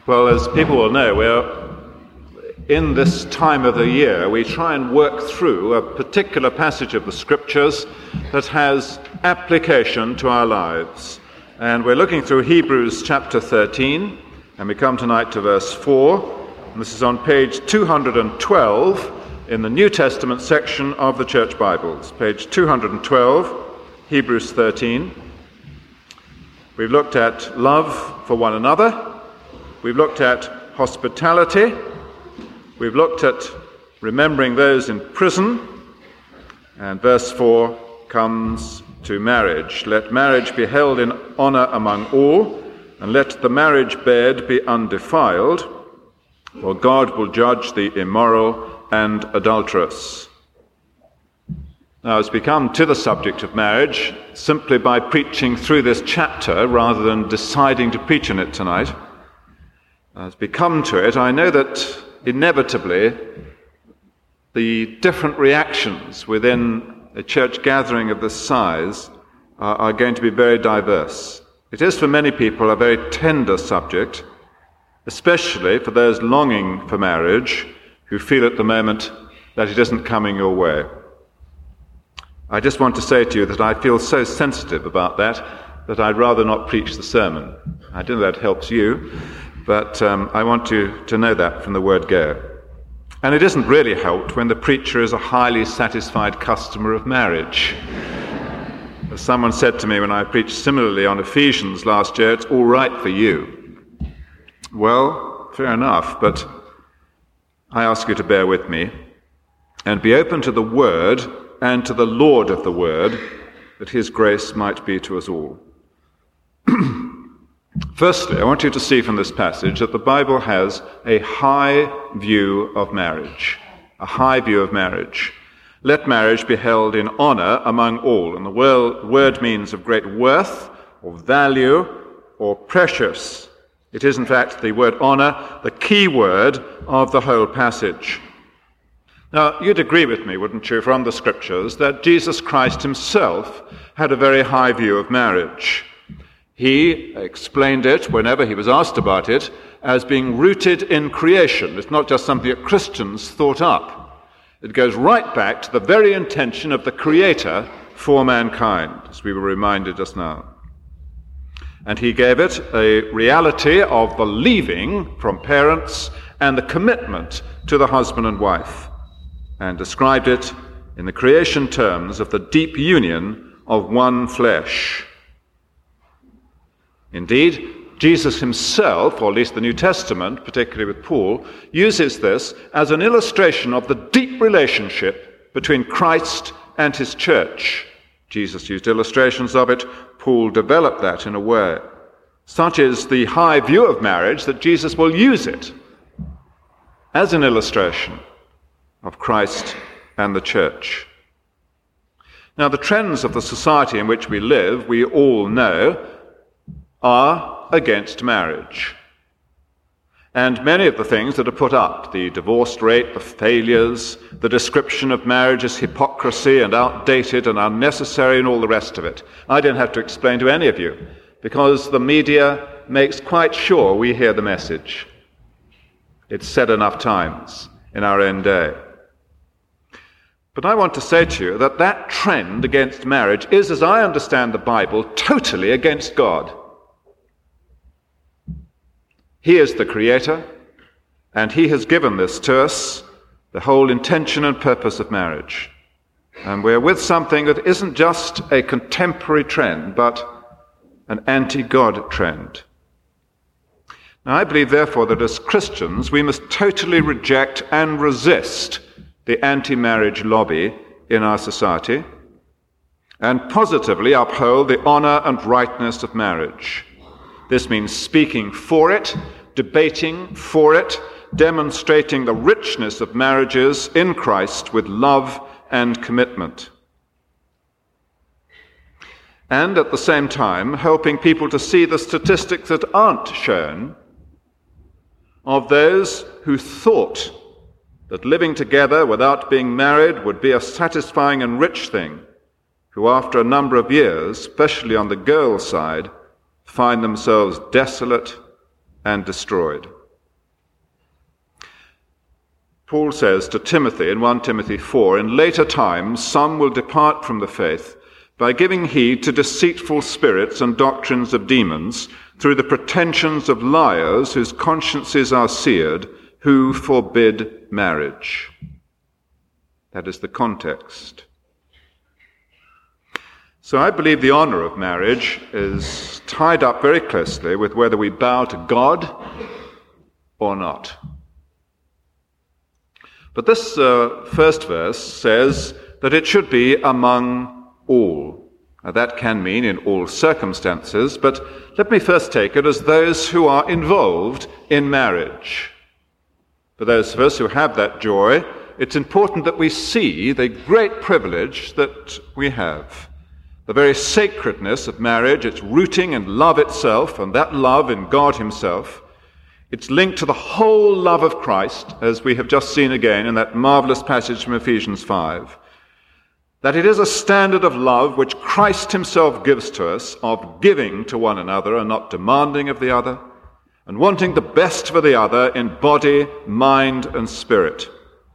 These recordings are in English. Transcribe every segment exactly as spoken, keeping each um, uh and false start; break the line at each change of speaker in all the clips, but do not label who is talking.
Well, as people will know, we're in this time of the year, we try and work through a particular passage of the Scriptures that has application to our lives. And we're looking through Hebrews chapter thirteen, and we come tonight to verse four. And this is on page two hundred twelve in the New Testament section of the Church Bibles. Page two hundred twelve, Hebrews thirteen. We've looked at love for one another. We've looked at hospitality. We've looked at remembering those in prison. And verse four comes to marriage. Let marriage be held in honor among all, and let the marriage bed be undefiled, for God will judge the immoral and adulterous. Now, as we come to the subject of marriage, simply by preaching through this chapter rather than deciding to preach on it tonight, as we come to it, I know that inevitably the different reactions within a church gathering of this size are, are going to be very diverse. It is for many people a very tender subject, especially for those longing for marriage who feel at the moment that it isn't coming your way. I just want to say to you that I feel so sensitive about that that I'd rather not preach the sermon. I don't know if that helps you, but um, I want you to know that from the word go. And it isn't really helped when the preacher is a highly satisfied customer of marriage. As someone said to me when I preached similarly on Ephesians last year, it's all right for you. Well, fair enough, but I ask you to bear with me and be open to the word and to the Lord of the word, that his grace might be to us all. Firstly, I want you to see from this passage that the Bible has a high view of marriage. A high view of marriage. Let marriage be held in honor among all. And the word means of great worth, or value, or precious. It is, in fact, the word honor, the key word of the whole passage. Now, you'd agree with me, wouldn't you, from the Scriptures, that Jesus Christ himself had a very high view of marriage. He explained it, whenever he was asked about it, as being rooted in creation. It's not just something that Christians thought up. It goes right back to the very intention of the Creator for mankind, as we were reminded just now. And he gave it a reality of the leaving from parents and the commitment to the husband and wife, and described it in the creation terms of the deep union of one flesh. Indeed, Jesus himself, or at least the New Testament, particularly with Paul, uses this as an illustration of the deep relationship between Christ and his church. Jesus used illustrations of it. Paul developed that in a way. Such is the high view of marriage that Jesus will use it as an illustration of Christ and the church. Now, the trends of the society in which we live, we all know, are against marriage. And many of the things that are put up, the divorce rate, the failures, the description of marriage as hypocrisy and outdated and unnecessary and all the rest of it, I don't have to explain to any of you, because the media makes quite sure we hear the message. It's said enough times in our own day. But I want to say to you that that trend against marriage is, as I understand the Bible, totally against God. He is the Creator, and he has given this to us, the whole intention and purpose of marriage. And we're with something that isn't just a contemporary trend, but an anti-God trend. Now, I believe, therefore, that as Christians, we must totally reject and resist the anti-marriage lobby in our society, and positively uphold the honor and rightness of marriage. This means speaking for it, debating for it, demonstrating the richness of marriages in Christ with love and commitment. And at the same time, helping people to see the statistics that aren't shown of those who thought that living together without being married would be a satisfying and rich thing, who after a number of years, especially on the girl side, find themselves desolate and destroyed. Paul says to Timothy in First Timothy four, "In later times some will depart from the faith by giving heed to deceitful spirits and doctrines of demons, through the pretensions of liars whose consciences are seared, who forbid marriage." That is the context. So I believe the honor of marriage is tied up very closely with whether we bow to God or not. But this uh, first verse says that it should be among all. Now that can mean in all circumstances, but let me first take it as those who are involved in marriage. For those of us who have that joy, it's important that we see the great privilege that we have. The very sacredness of marriage, its rooting in love itself, and that love in God himself. It's linked to the whole love of Christ, as we have just seen again in that marvelous passage from Ephesians five. That it is a standard of love which Christ himself gives to us, of giving to one another and not demanding of the other, and wanting the best for the other in body, mind, and spirit.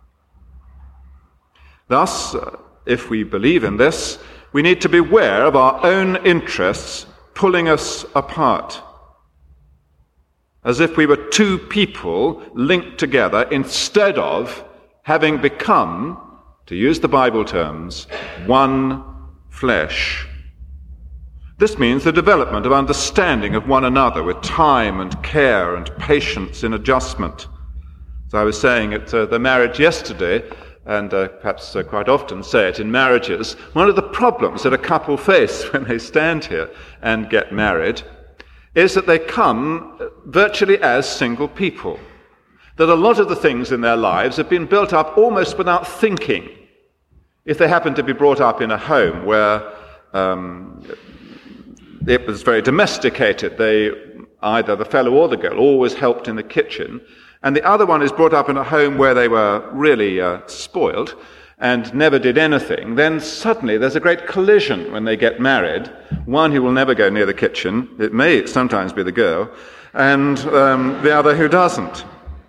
Thus, if we believe in this, we need to beware of our own interests pulling us apart, as if we were two people linked together instead of having become, to use the Bible terms, one flesh. This means the development of understanding of one another with time and care and patience in adjustment. As I was saying at uh, the marriage yesterday, and uh, perhaps uh, quite often say it in marriages, one of the problems that a couple face when they stand here and get married is that they come virtually as single people. That a lot of the things in their lives have been built up almost without thinking. If they happen to be brought up in a home where um, it was very domesticated, they, either the fellow or the girl, always helped in the kitchen, and the other one is brought up in a home where they were really uh, spoiled and never did anything, then suddenly there's a great collision when they get married. One who will never go near the kitchen, it may sometimes be the girl, and um, the other who doesn't.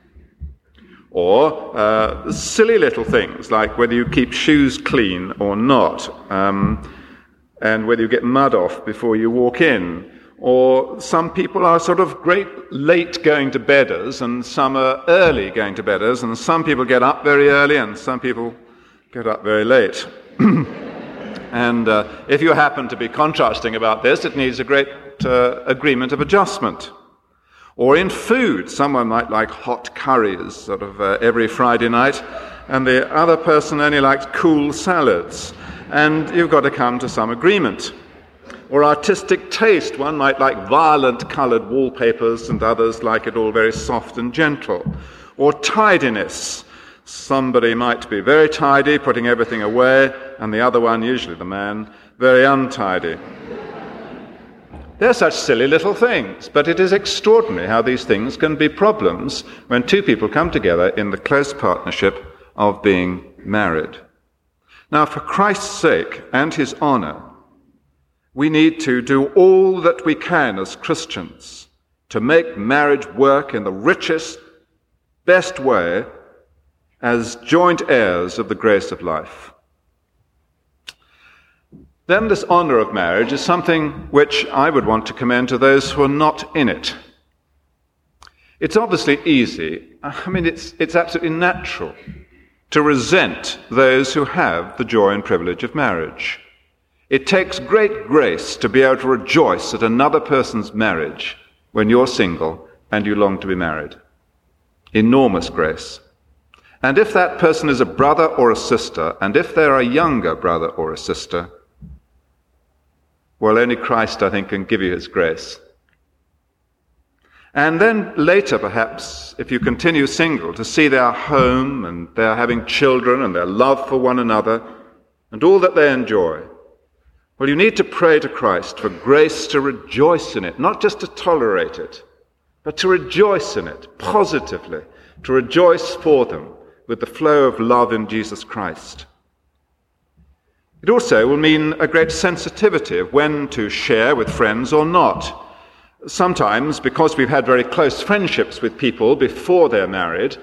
Or uh, silly little things like whether you keep shoes clean or not, um, and whether you get mud off before you walk in. Or some people are sort of great late going to bedders, and some are early going to bedders, and some people get up very early, and some people get up very late. And uh, if you happen to be contrasting about this, it needs a great uh, agreement of adjustment. Or in food, someone might like hot curries sort of uh, every Friday night, and the other person only likes cool salads, and you've got to come to some agreement. Or artistic taste, one might like violent coloured wallpapers, and others like it all very soft and gentle. Or tidiness, somebody might be very tidy, putting everything away, and the other one, usually the man, very untidy. They're such silly little things, but it is extraordinary how these things can be problems when two people come together in the close partnership of being married. Now, for Christ's sake and his honour, we need to do all that we can as Christians to make marriage work in the richest, best way as joint heirs of the grace of life. Then this honour of marriage is something which I would want to commend to those who are not in it. It's obviously easy, I mean it's, it's absolutely natural to resent those who have the joy and privilege of marriage. It takes great grace to be able to rejoice at another person's marriage when you're single and you long to be married. Enormous grace. And if that person is a brother or a sister, and if they're a younger brother or a sister, well, only Christ, I think, can give you his grace. And then later, perhaps, if you continue single, to see their home and their having children and their love for one another and all that they enjoy, well, you need to pray to Christ for grace to rejoice in it, not just to tolerate it, but to rejoice in it positively, to rejoice for them with the flow of love in Jesus Christ. It also will mean a great sensitivity of when to share with friends or not. Sometimes, because we've had very close friendships with people before they're married,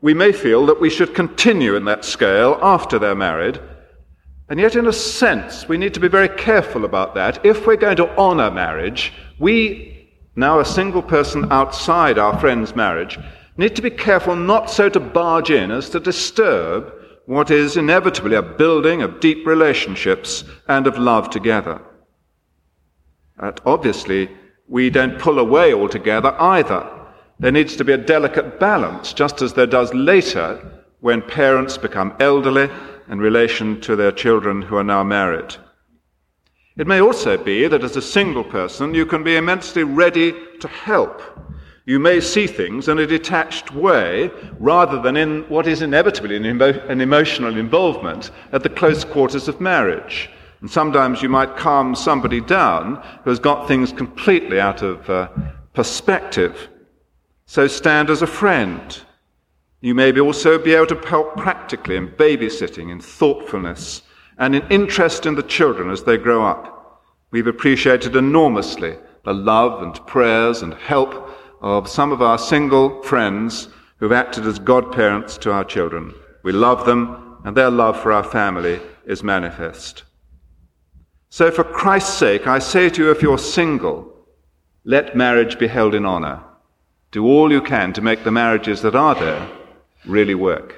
we may feel that we should continue in that scale after they're married, and yet in a sense we need to be very careful about that. If we're going to honour marriage, we, now a single person outside our friend's marriage, need to be careful not so to barge in as to disturb what is inevitably a building of deep relationships and of love together. And obviously, we don't pull away altogether either. There needs to be a delicate balance, just as there does later when parents become elderly in relation to their children who are now married. It may also be that as a single person, you can be immensely ready to help. You may see things in a detached way, rather than in what is inevitably an, emo- an emotional involvement at the close quarters of marriage. And sometimes you might calm somebody down who has got things completely out of uh, perspective. So stand as a friend. You may be also be able to help practically in babysitting, in thoughtfulness, and in interest in the children as they grow up. We've appreciated enormously the love and prayers and help of some of our single friends who've acted as godparents to our children. We love them, and their love for our family is manifest. So for Christ's sake, I say to you, if you're single, let marriage be held in honour. Do all you can to make the marriages that are there really work.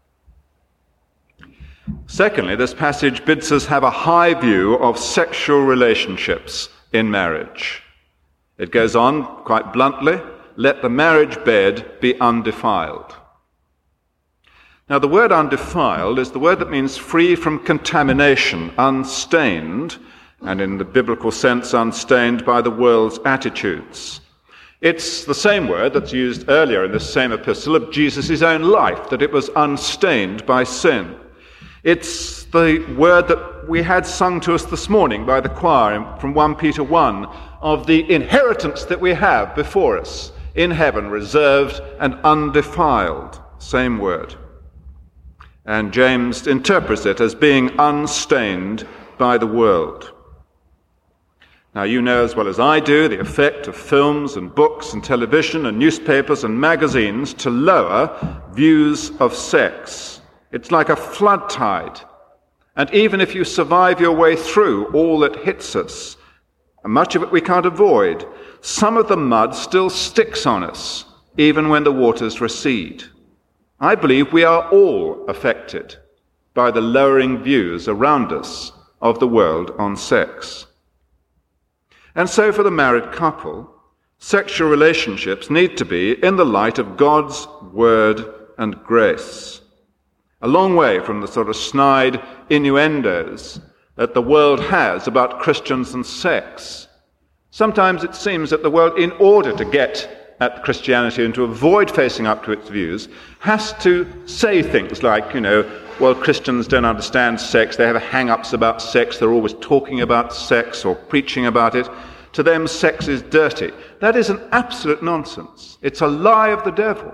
Secondly, this passage bids us have a high view of sexual relationships in marriage. It goes on quite bluntly, let the marriage bed be undefiled. Now, the word undefiled is the word that means free from contamination, unstained, and in the biblical sense, unstained by the world's attitudes. It's the same word that's used earlier in this same epistle of Jesus' own life, that it was unstained by sin. It's the word that we had sung to us this morning by the choir from First Peter one, of the inheritance that we have before us in heaven, reserved and undefiled. Same word. And James interprets it as being unstained by the world. Now, you know as well as I do the effect of films and books and television and newspapers and magazines to lower views of sex. It's like a flood tide. And even if you survive your way through all that hits us, and much of it we can't avoid, some of the mud still sticks on us, even when the waters recede. I believe we are all affected by the lowering views around us of the world on sex. And so for the married couple, sexual relationships need to be in the light of God's word and grace. A long way from the sort of snide innuendos that the world has about Christians and sex. Sometimes it seems that the world, in order to get at Christianity and to avoid facing up to its views, has to say things like, you know, well, Christians don't understand sex, they have hang-ups about sex, they're always talking about sex or preaching about it. To them, sex is dirty. That is an absolute nonsense. It's a lie of the devil.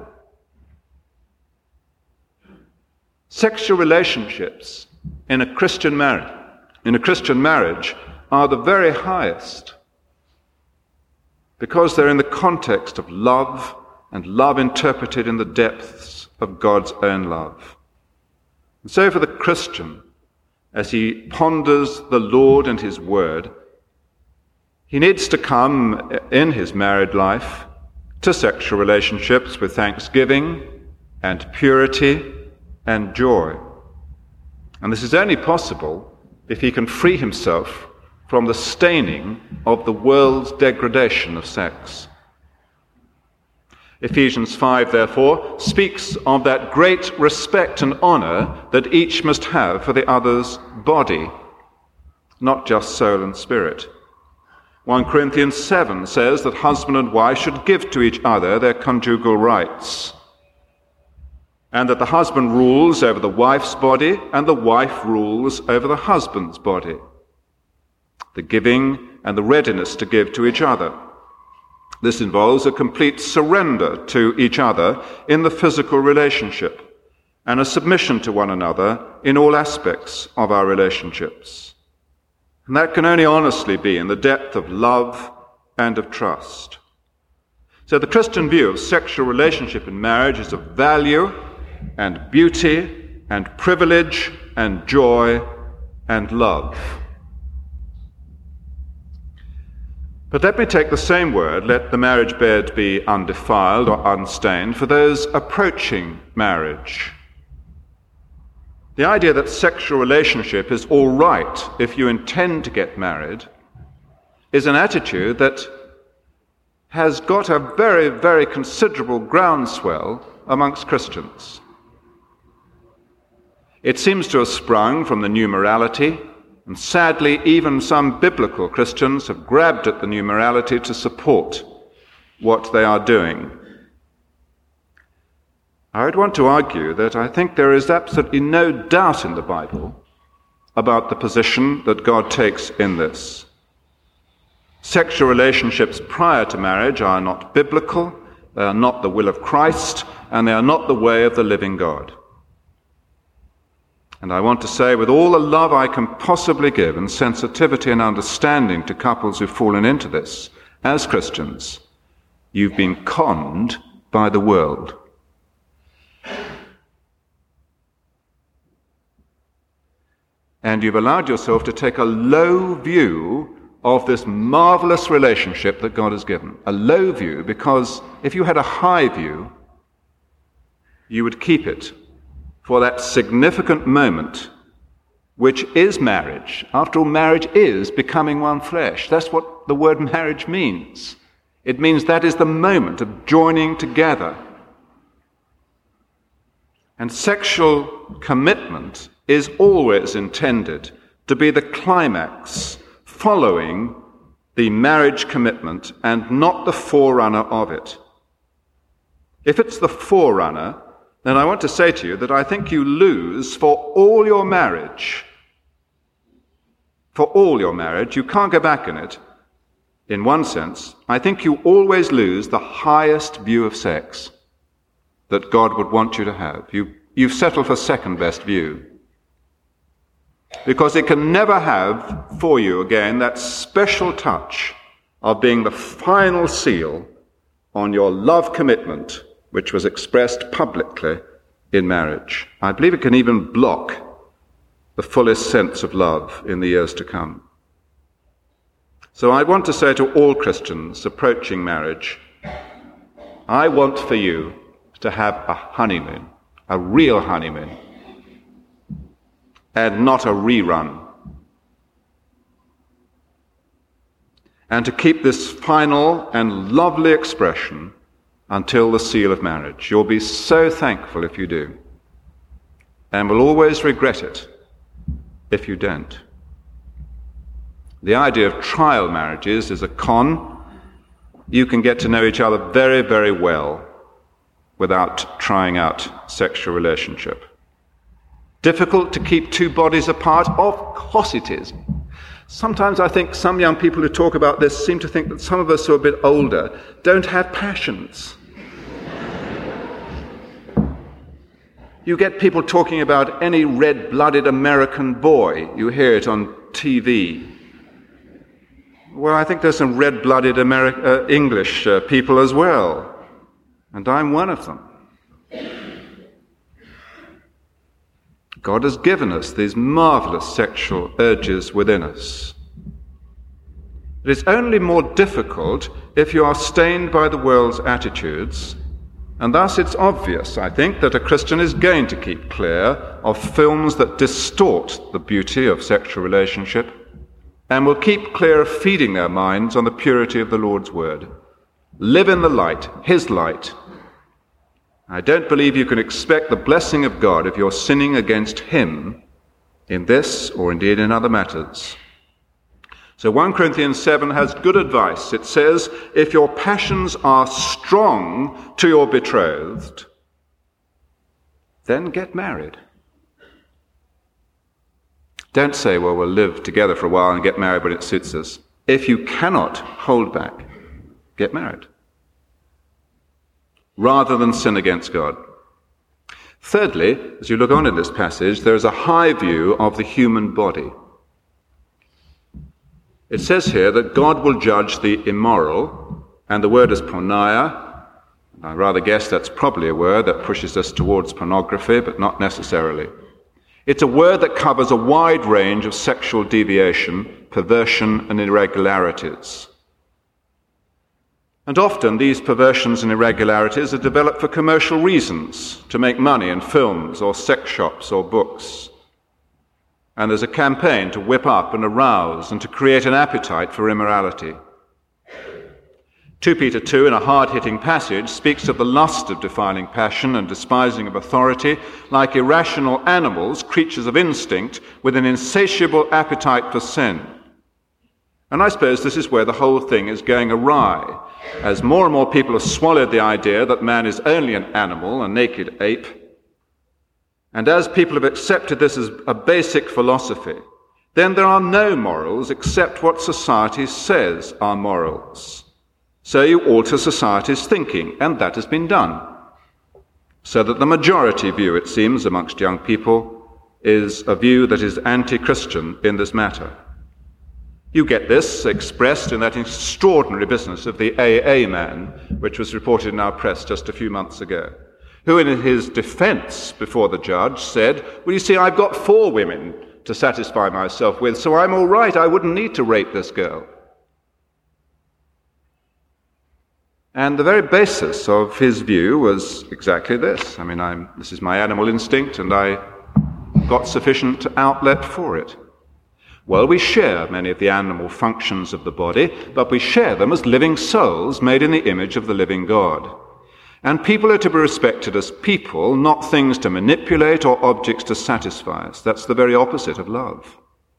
Sexual relationships in a Christian marriage, in a Christian marriage are the very highest, because they're in the context of love, and love interpreted in the depths of God's own love. And so for the Christian, as he ponders the Lord and his word, he needs to come in his married life to sexual relationships with thanksgiving and purity and joy. And this is only possible if he can free himself from the staining of the world's degradation of sex. Ephesians five, therefore, speaks of that great respect and honor that each must have for the other's body, not just soul and spirit. First Corinthians seven says that husband and wife should give to each other their conjugal rights, and that the husband rules over the wife's body and the wife rules over the husband's body. The giving and the readiness to give to each other. This involves a complete surrender to each other in the physical relationship and a submission to one another in all aspects of our relationships. And that can only honestly be in the depth of love and of trust. So the Christian view of sexual relationship in marriage is of value and beauty and privilege and joy and love. But let me take the same word, let the marriage bed be undefiled or unstained, for those approaching marriage. The idea that sexual relationship is all right if you intend to get married is an attitude that has got a very, very considerable groundswell amongst Christians. It seems to have sprung from the new morality, and sadly even some biblical Christians have grabbed at the new morality to support what they are doing. I would want to argue that I think there is absolutely no doubt in the Bible about the position that God takes in this. Sexual relationships prior to marriage are not biblical, they are not the will of Christ, and they are not the way of the living God. And I want to say, with all the love I can possibly give and sensitivity and understanding to couples who've fallen into this, as Christians, you've been conned by the world. And you've allowed yourself to take a low view of this marvelous relationship that God has given. A low view, because if you had a high view, you would keep it for that significant moment, which is marriage. After all, marriage is becoming one flesh. That's what the word marriage means. It means that is the moment of joining together. And sexual commitment is always intended to be the climax following the marriage commitment and not the forerunner of it. If it's the forerunner, then I want to say to you that I think you lose for all your marriage. For all your marriage, you can't go back in it. In one sense, I think you always lose the highest view of sex that God would want you to have. You, you've settled for second best view. Because it can never have for you again that special touch of being the final seal on your love commitment, which was expressed publicly in marriage. I believe it can even block the fullest sense of love in the years to come. So I want to say to all Christians approaching marriage, I want for you to have a honeymoon, a real honeymoon, and not a rerun. And to keep this final and lovely expression until the seal of marriage. You'll be so thankful if you do, and will always regret it if you don't. The idea of trial marriages is a con. You can get to know each other very, very well without trying out sexual relationship. Difficult to keep two bodies apart? Of course it is. Sometimes I think some young people who talk about this seem to think that some of us who are a bit older don't have passions. You get people talking about any red-blooded American boy. You hear it on T V. Well, I think there's some red-blooded Ameri- uh, English uh, people as well. And I'm one of them. God has given us these marvelous sexual urges within us. It is only more difficult if you are stained by the world's attitudes, and thus it's obvious, I think, that a Christian is going to keep clear of films that distort the beauty of sexual relationship, and will keep clear of feeding their minds on the purity of the Lord's word. Live in the light, his light. I don't believe you can expect the blessing of God if you're sinning against him in this or indeed in other matters. So First Corinthians seven has good advice. It says, if your passions are strong to your betrothed, then get married. Don't say, well, we'll live together for a while and get married when it suits us. If you cannot hold back, get married, rather than sin against God. Thirdly, as you look on in this passage, there is a high view of the human body. It says here that God will judge the immoral, and the word is porneia, I rather guess that's probably a word that pushes us towards pornography, but not necessarily. It's a word that covers a wide range of sexual deviation, perversion, and irregularities. And often these perversions and irregularities are developed for commercial reasons, to make money in films or sex shops or books. And there's a campaign to whip up and arouse and to create an appetite for immorality. Second Peter two, in a hard-hitting passage, speaks of the lust of defiling passion and despising of authority, like irrational animals, creatures of instinct, with an insatiable appetite for sin. And I suppose this is where the whole thing is going awry, as more and more people have swallowed the idea that man is only an animal, a naked ape. And as people have accepted this as a basic philosophy, then there are no morals except what society says are morals. So you alter society's thinking, and that has been done. So that the majority view, it seems, amongst young people, is a view that is anti-Christian in this matter. You get this expressed in that extraordinary business of the A A man, which was reported in our press just a few months ago, who in his defense before the judge said, well, you see, I've got four women to satisfy myself with, so I'm all right, I wouldn't need to rape this girl. And the very basis of his view was exactly this. I mean, I'm, this is my animal instinct, and I got sufficient outlet for it. Well, we share many of the animal functions of the body, but we share them as living souls made in the image of the living God. And people are to be respected as people, not things to manipulate or objects to satisfy us. That's the very opposite of love.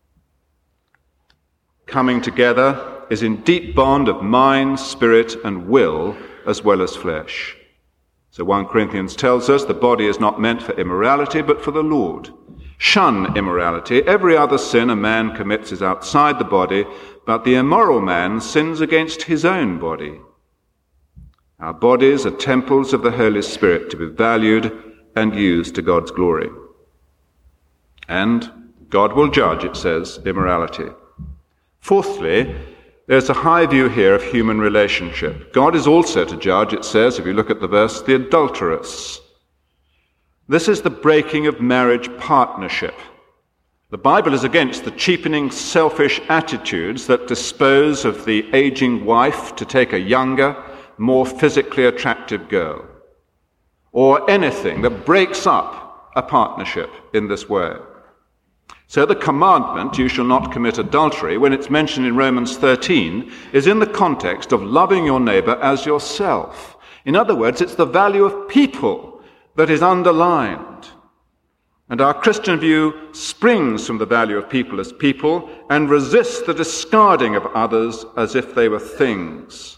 Coming together is in deep bond of mind, spirit, and will, as well as flesh. So First Corinthians tells us the body is not meant for immorality, but for the Lord. Shun immorality. Every other sin a man commits is outside the body, but the immoral man sins against his own body. Our bodies are temples of the Holy Spirit to be valued and used to God's glory. And God will judge, it says, immorality. Fourthly, there's a high view here of human relationship. God is also to judge, it says, if you look at the verse, the adulteress. This is the breaking of marriage partnership. The Bible is against the cheapening, selfish attitudes that dispose of the aging wife to take a younger, more physically attractive girl, or anything that breaks up a partnership in this way. So the commandment, you shall not commit adultery, when it's mentioned in Romans thirteen, is in the context of loving your neighbor as yourself. In other words, it's the value of people that is underlined. And our Christian view springs from the value of people as people and resists the discarding of others as if they were things.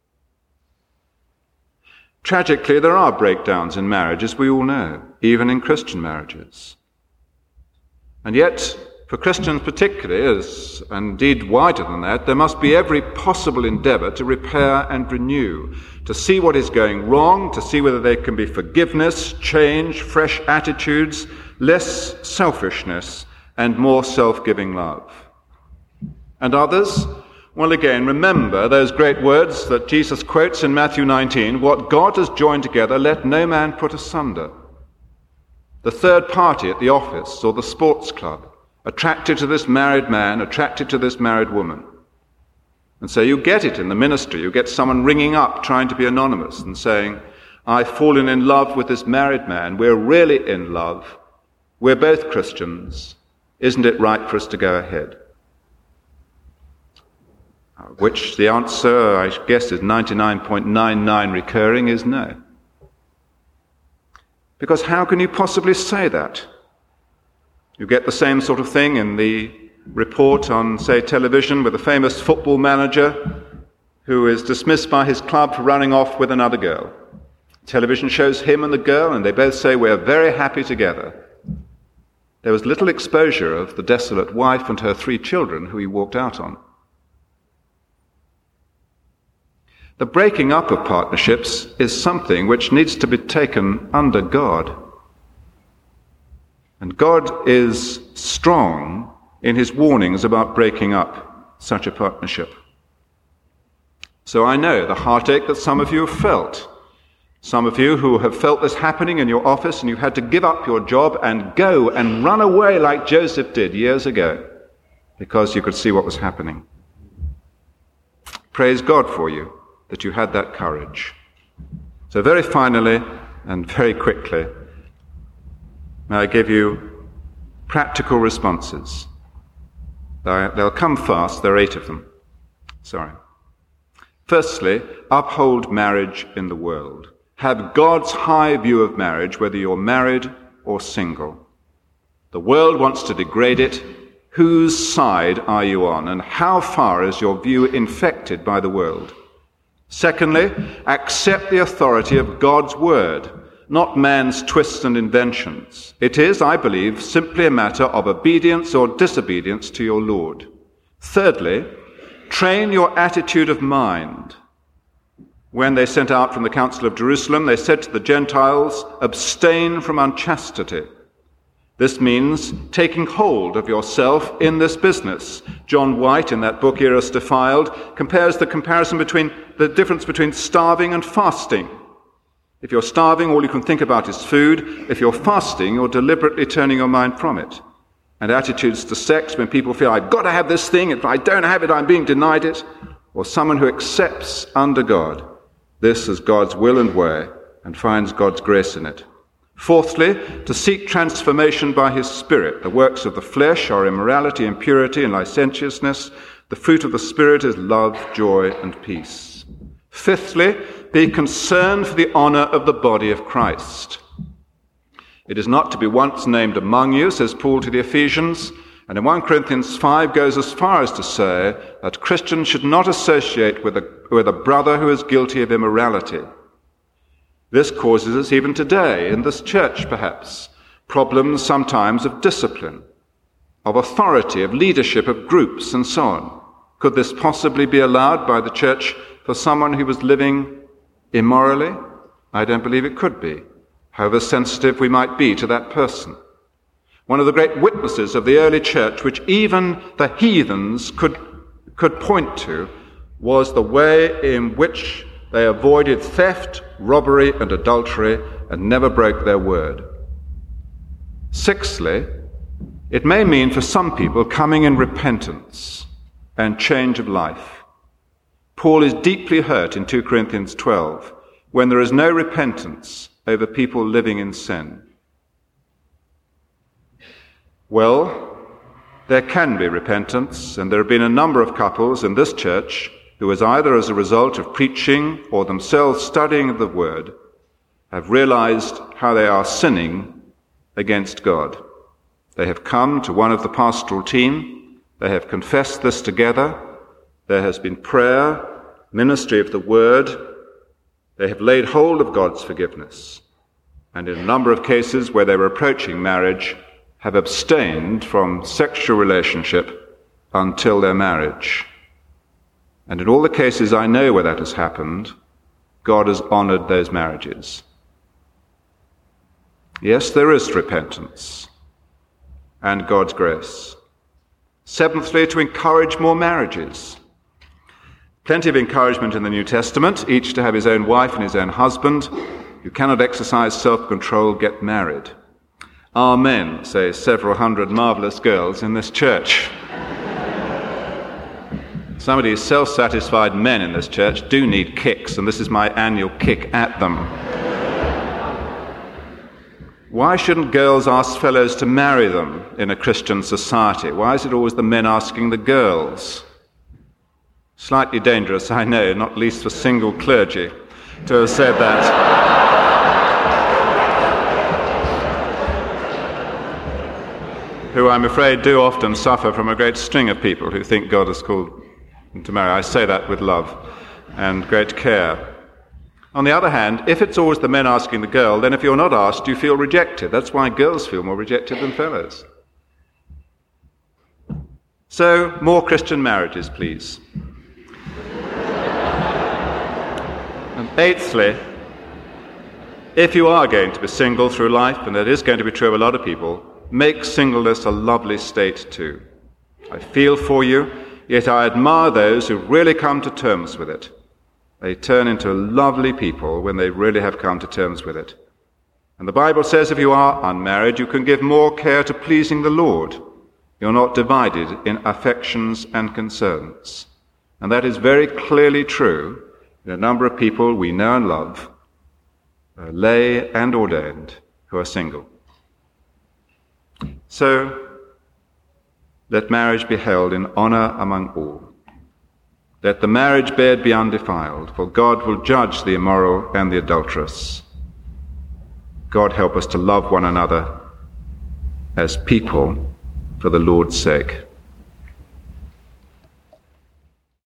Tragically, there are breakdowns in marriage, as we all know, even in Christian marriages. And yet, for Christians particularly, as indeed wider than that, there must be every possible endeavor to repair and renew, to see what is going wrong, to see whether there can be forgiveness, change, fresh attitudes, less selfishness, and more self-giving love. And others? Well, again, remember those great words that Jesus quotes in Matthew nineteen, what God has joined together, let no man put asunder. The third party at the office or the sports club, attracted to this married man, attracted to this married woman. And so you get it in the ministry. You get someone ringing up trying to be anonymous and saying, I've fallen in love with this married man. We're really in love. We're both Christians. Isn't it right for us to go ahead? Which the answer, I guess, is ninety-nine point nine nine recurring, is no. Because how can you possibly say that? You get the same sort of thing in the report on, say, television with a famous football manager who is dismissed by his club for running off with another girl. Television shows him and the girl, and they both say, we're very happy together. There was little exposure of the desolate wife and her three children who he walked out on. The breaking up of partnerships is something which needs to be taken under God. And God is strong in his warnings about breaking up such a partnership. So I know the heartache that some of you have felt Some of you who have felt this happening in your office and you've had to give up your job and go and run away like Joseph did years ago because you could see what was happening. Praise God for you that you had that courage. So very finally and very quickly, may I give you practical responses. They'll come fast. There are eight of them. Sorry. Firstly, uphold marriage in the world. Have God's high view of marriage, whether you're married or single. The world wants to degrade it. Whose side are you on, and how far is your view infected by the world? Secondly, accept the authority of God's word, not man's twists and inventions. It is, I believe, simply a matter of obedience or disobedience to your Lord. Thirdly, train your attitude of mind. When they sent out from the Council of Jerusalem, they said to the Gentiles, abstain from unchastity. This means taking hold of yourself in this business. John White, in that book, Eros Defiled, compares the comparison between the difference between starving and fasting. If you're starving, all you can think about is food. If you're fasting, you're deliberately turning your mind from it. And attitudes to sex, when people feel, I've got to have this thing, if I don't have it, I'm being denied it. Or someone who accepts under God this as God's will and way and finds God's grace in it. Fourthly, to seek transformation by his Spirit. The works of the flesh are immorality, impurity, and licentiousness. The fruit of the Spirit is love, joy, and peace. Fifthly, be concerned for the honor of the body of Christ. It is not to be once named among you, says Paul to the Ephesians, and in First Corinthians five goes as far as to say that Christians should not associate with a, with a brother who is guilty of immorality. This causes us, even today, in this church perhaps, problems sometimes of discipline, of authority, of leadership, of groups, and so on. Could this possibly be allowed by the church for someone who was living immorally? I don't believe it could be, however sensitive we might be to that person. One of the great witnesses of the early church, which even the heathens could, could point to, was the way in which they avoided theft, robbery, and adultery, and never broke their word. Sixthly, it may mean for some people coming in repentance and change of life. Paul is deeply hurt in Second Corinthians twelve when there is no repentance over people living in sin. Well, there can be repentance, and there have been a number of couples in this church who, as either as a result of preaching or themselves studying the word, have realized how they are sinning against God. They have come to one of the pastoral team, they have confessed this together, there has been prayer, ministry of the word, they have laid hold of God's forgiveness, and in a number of cases where they were approaching marriage, have abstained from sexual relationship until their marriage. And in all the cases I know where that has happened, God has honored those marriages. Yes, there is repentance and God's grace. Seventhly, to encourage more marriages. Plenty of encouragement in the New Testament, each to have his own wife and his own husband. You cannot exercise self-control, get married. Amen, say several hundred marvelous girls in this church. Some of these self-satisfied men in this church do need kicks, and this is my annual kick at them. Why shouldn't girls ask fellows to marry them in a Christian society? Why is it always the men asking the girls? Slightly dangerous, I know, not least for single clergy, to have said that. Who I'm afraid do often suffer from a great string of people who think God has called to marry. I say that with love and great care. On the other hand, if it's always the men asking the girl, then if you're not asked, you feel rejected. That's why girls feel more rejected than fellows. So, more Christian marriages, please. And eighthly, if you are going to be single through life, and that is going to be true of a lot of people, make singleness a lovely state too. I feel for you, yet I admire those who really come to terms with it. They turn into lovely people when they really have come to terms with it. And the Bible says if you are unmarried, you can give more care to pleasing the Lord. You're not divided in affections and concerns. And that is very clearly true in a number of people we know and love, uh, lay and ordained, who are single. So, let marriage be held in honor among all. Let the marriage bed be undefiled, for God will judge the immoral and the adulterous. God help us to love one another as people for the Lord's sake.